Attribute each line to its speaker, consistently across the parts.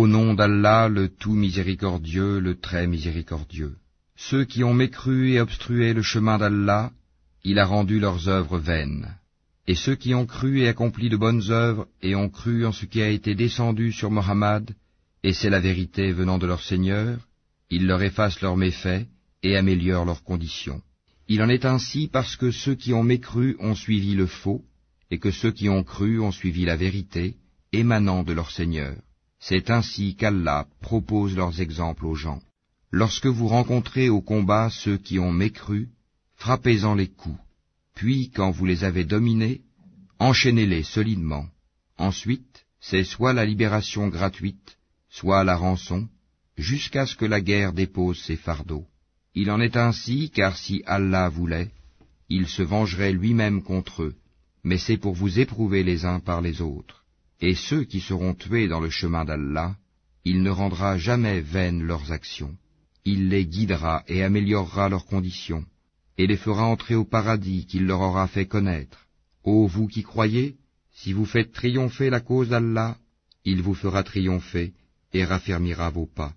Speaker 1: Au nom d'Allah, le tout miséricordieux, le très miséricordieux. Ceux qui ont mécru et obstrué le chemin d'Allah, il a rendu leurs œuvres vaines. Et ceux qui ont cru et accompli de bonnes œuvres, et ont cru en ce qui a été descendu sur Mohammed, et c'est la vérité venant de leur Seigneur, il leur efface leurs méfaits et améliore leurs conditions. Il en est ainsi parce que ceux qui ont mécru ont suivi le faux, et que ceux qui ont cru ont suivi la vérité, émanant de leur Seigneur. C'est ainsi qu'Allah propose leurs exemples aux gens. Lorsque vous rencontrez au combat ceux qui ont mécru, frappez-en les coups, puis quand vous les avez dominés, enchaînez-les solidement. Ensuite, c'est soit la libération gratuite, soit la rançon, jusqu'à ce que la guerre dépose ses fardeaux. Il en est ainsi, car si Allah voulait, il se vengerait lui-même contre eux, mais c'est pour vous éprouver les uns par les autres. Et ceux qui seront tués dans le chemin d'Allah, il ne rendra jamais vaines leurs actions. Il les guidera et améliorera leurs conditions, et les fera entrer au paradis qu'il leur aura fait connaître. Ô vous qui croyez, si vous faites triompher la cause d'Allah, il vous fera triompher et raffermira vos pas.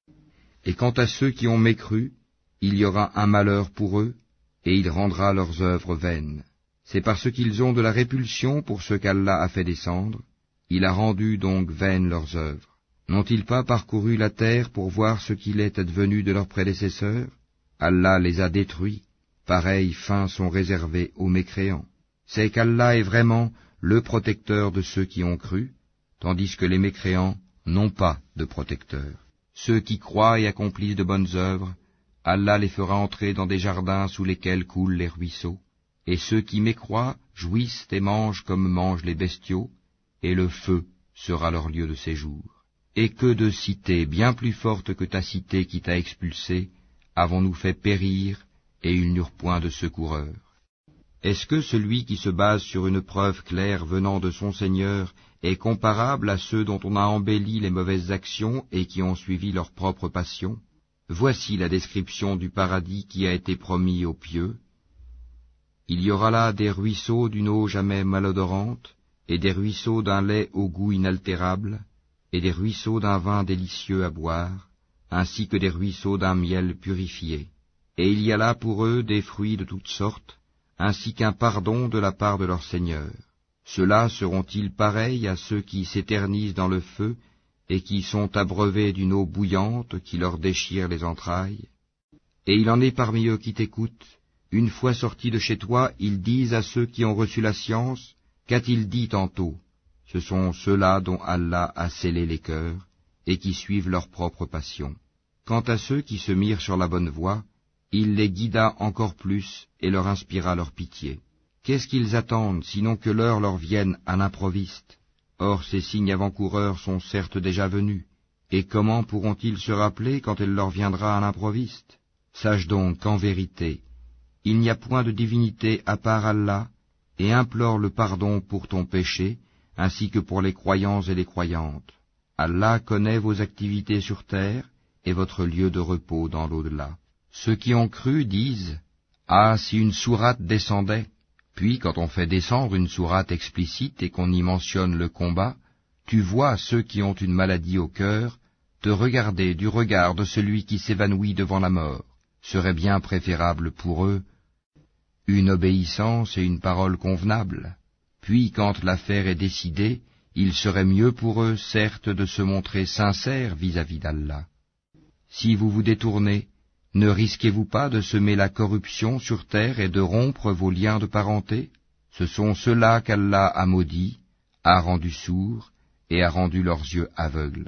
Speaker 1: Et quant à ceux qui ont mécru, il y aura un malheur pour eux, et il rendra leurs œuvres vaines. C'est parce qu'ils ont de la répulsion pour ce qu'Allah a fait descendre, il a rendu donc vaines leurs œuvres. N'ont-ils pas parcouru la terre pour voir ce qu'il est advenu de leurs prédécesseurs? Allah les a détruits, pareilles fins sont réservées aux mécréants. C'est qu'Allah est vraiment le protecteur de ceux qui ont cru, tandis que les mécréants n'ont pas de protecteur. Ceux qui croient et accomplissent de bonnes œuvres, Allah les fera entrer dans des jardins sous lesquels coulent les ruisseaux, et ceux qui mécroient jouissent et mangent comme mangent les bestiaux, et le feu sera leur lieu de séjour. Et que de cités bien plus fortes que ta cité qui t'a expulsé, avons-nous fait périr, et ils n'eurent point de secoureur. Est-ce que celui qui se base sur une preuve claire venant de son Seigneur est comparable à ceux dont on a embelli les mauvaises actions et qui ont suivi leur propre passion? Voici la description du paradis qui a été promis aux pieux. Il y aura là des ruisseaux d'une eau jamais malodorante, et des ruisseaux d'un lait au goût inaltérable, et des ruisseaux d'un vin délicieux à boire, ainsi que des ruisseaux d'un miel purifié. Et il y a là pour eux des fruits de toutes sortes, ainsi qu'un pardon de la part de leur Seigneur. Ceux-là seront-ils pareils à ceux qui s'éternisent dans le feu, et qui sont abreuvés d'une eau bouillante qui leur déchire les entrailles? Et il en est parmi eux qui t'écoutent, une fois sortis de chez toi, ils disent à ceux qui ont reçu la science, qu'a-t-il dit tantôt? Ce sont ceux-là dont Allah a scellé les cœurs, et qui suivent leur propre passion. Quant à ceux qui se mirent sur la bonne voie, il les guida encore plus et leur inspira leur pitié. Qu'est-ce qu'ils attendent, sinon que l'heure leur vienne à l'improviste? Or ces signes avant-coureurs sont certes déjà venus, et comment pourront-ils se rappeler quand elle leur viendra à l'improviste? Sache donc qu'en vérité, il n'y a point de divinité à part Allah, et implore le pardon pour ton péché, ainsi que pour les croyants et les croyantes. Allah connaît vos activités sur terre, et votre lieu de repos dans l'au-delà. Ceux qui ont cru disent, « Ah, si une sourate descendait !» Puis, quand on fait descendre une sourate explicite et qu'on y mentionne le combat, tu vois ceux qui ont une maladie au cœur te regarder du regard de celui qui s'évanouit devant la mort. Serait bien préférable pour eux une obéissance et une parole convenable. Puis, quand l'affaire est décidée, il serait mieux pour eux, certes, de se montrer sincères vis-à-vis d'Allah. Si vous vous détournez, ne risquez-vous pas de semer la corruption sur terre et de rompre vos liens de parenté? Ce sont ceux-là qu'Allah a maudits, a rendus sourds et a rendu leurs yeux aveugles.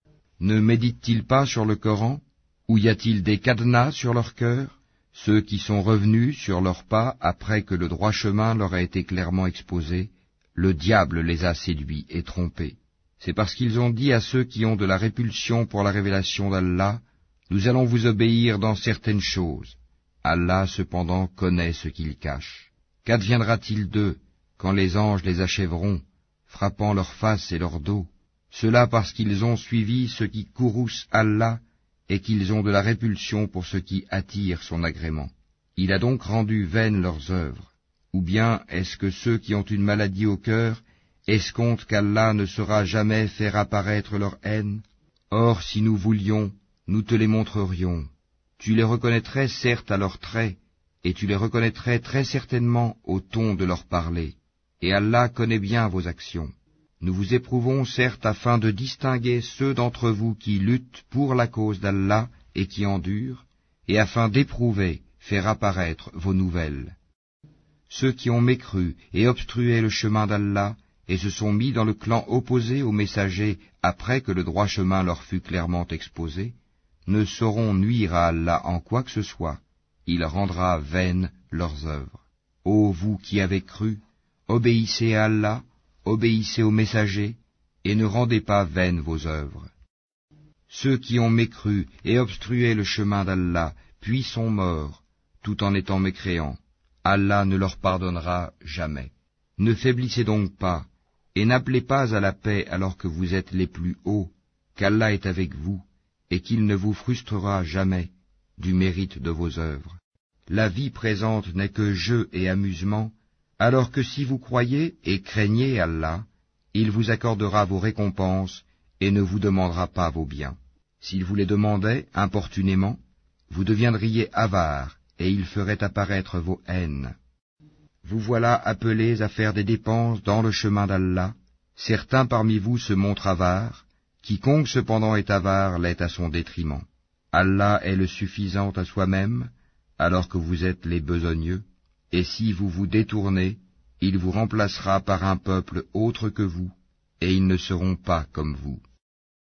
Speaker 1: Ne méditent-ils pas sur le Coran? Ou y a-t-il des cadenas sur leur cœur? Ceux qui sont revenus sur leurs pas après que le droit chemin leur a été clairement exposé, le diable les a séduits et trompés. C'est parce qu'ils ont dit à ceux qui ont de la répulsion pour la révélation d'Allah, « Nous allons vous obéir dans certaines choses. » Allah cependant connaît ce qu'ils cachent. Qu'adviendra-t-il d'eux quand les anges les achèveront, frappant leur face et leur dos? Cela parce qu'ils ont suivi ce qui courrouce Allah, et qu'ils ont de la répulsion pour ce qui attire son agrément. Il a donc rendu vaines leurs œuvres. Ou bien est-ce que ceux qui ont une maladie au cœur escomptent qu'Allah ne saura jamais faire apparaître leur haine? Or, si nous voulions, nous te les montrerions. Tu les reconnaîtrais certes à leurs traits, et tu les reconnaîtrais très certainement au ton de leur parler. Et Allah connaît bien vos actions. Nous vous éprouvons certes afin de distinguer ceux d'entre vous qui luttent pour la cause d'Allah et qui endurent, et afin d'éprouver, faire apparaître vos nouvelles. Ceux qui ont mécru et obstrué le chemin d'Allah, et se sont mis dans le clan opposé aux messagers après que le droit chemin leur fut clairement exposé, ne sauront nuire à Allah en quoi que ce soit. Il rendra vaines leurs œuvres. Ô vous qui avez cru, obéissez à Allah, obéissez aux messagers, et ne rendez pas vaines vos œuvres. Ceux qui ont mécru et obstrué le chemin d'Allah, puis sont morts, tout en étant mécréants, Allah ne leur pardonnera jamais. Ne faiblissez donc pas, et n'appelez pas à la paix alors que vous êtes les plus hauts, qu'Allah est avec vous, et qu'il ne vous frustrera jamais du mérite de vos œuvres. La vie présente n'est que jeu et amusement, alors que si vous croyez et craignez Allah, il vous accordera vos récompenses et ne vous demandera pas vos biens. S'il vous les demandait importunément, vous deviendriez avares et il ferait apparaître vos haines. Vous voilà appelés à faire des dépenses dans le chemin d'Allah. Certains parmi vous se montrent avares, quiconque cependant est avare l'est à son détriment. Allah est le suffisant à soi-même, alors que vous êtes les besogneux, et si vous vous détournez, il vous remplacera par un peuple autre que vous, et ils ne seront pas comme vous.